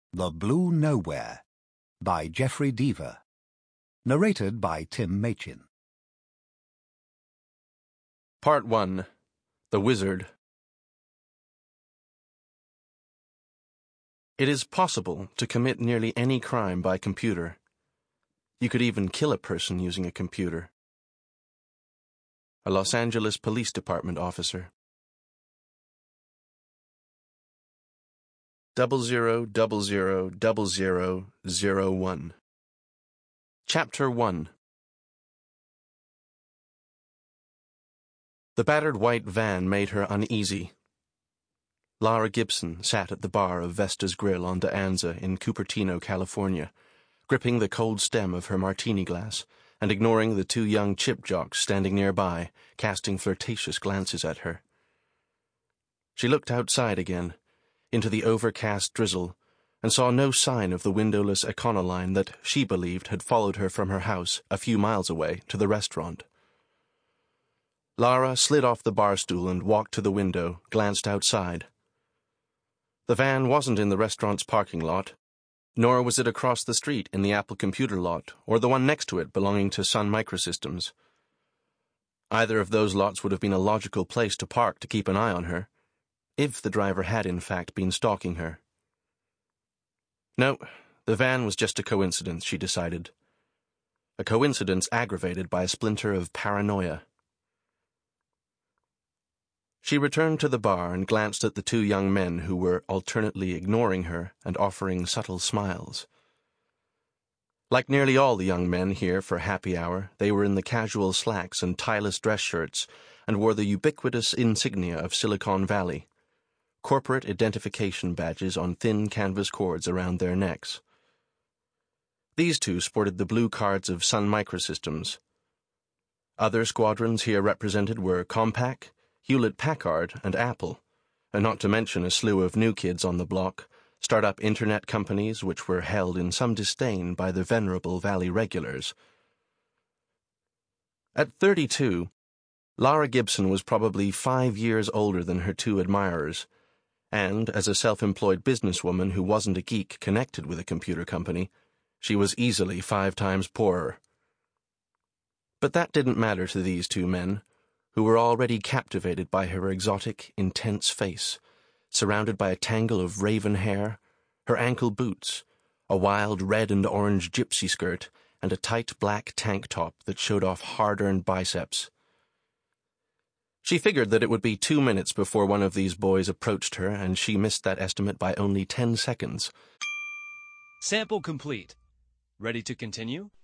The Blue Nowhere by Jeffrey Deaver. Narrated by Tim Machin. Part 1. The Wizard. It is possible to commit nearly any crime by computer. You could even kill a person using a computer. A Los Angeles Police Department officer. 00000001. Chapter 1. The battered white van made her uneasy. Lara Gibson sat at the bar of Vesta's Grill on De Anza in Cupertino, California, gripping the cold stem of her martini glass and ignoring the two young chip jocks standing nearby, casting flirtatious glances at her. She looked outside again, into the overcast drizzle, and saw no sign of the windowless Econoline that she believed had followed her from her house a few miles away to the restaurant. Lara slid off the bar stool and walked to the window, glanced outside. The van wasn't in the restaurant's parking lot, nor was it across the street in the Apple computer lot, or the one next to it belonging to Sun Microsystems. Either of those lots would have been a logical place to park to keep an eye on her, if the driver had in fact been stalking her. No, the van was just a coincidence, she decided. A coincidence aggravated by a splinter of paranoia. She returned to the bar and glanced at the two young men who were alternately ignoring her and offering subtle smiles. Like nearly all the young men here for happy hour, they were in the casual slacks and tie-less dress shirts and wore the ubiquitous insignia of Silicon Valley, corporate identification badges on thin canvas cords around their necks. These two sported the blue cards of Sun Microsystems. Other squadrons here represented were Compaq, Hewlett-Packard, and Apple, and not to mention a slew of new kids on the block, start-up internet companies which were held in some disdain by the venerable Valley regulars. At 32, Lara Gibson was probably 5 years older than her two admirers, and, as a self-employed businesswoman who wasn't a geek connected with a computer company, she was easily 5 times poorer. But that didn't matter to these two men, who were already captivated by her exotic, intense face, surrounded by a tangle of raven hair, her ankle boots, a wild red and orange gypsy skirt, and a tight black tank top that showed off hard-earned biceps. She figured that it would be 2 minutes before one of these boys approached her, and she missed that estimate by only 10 seconds. Sample complete. Ready to continue?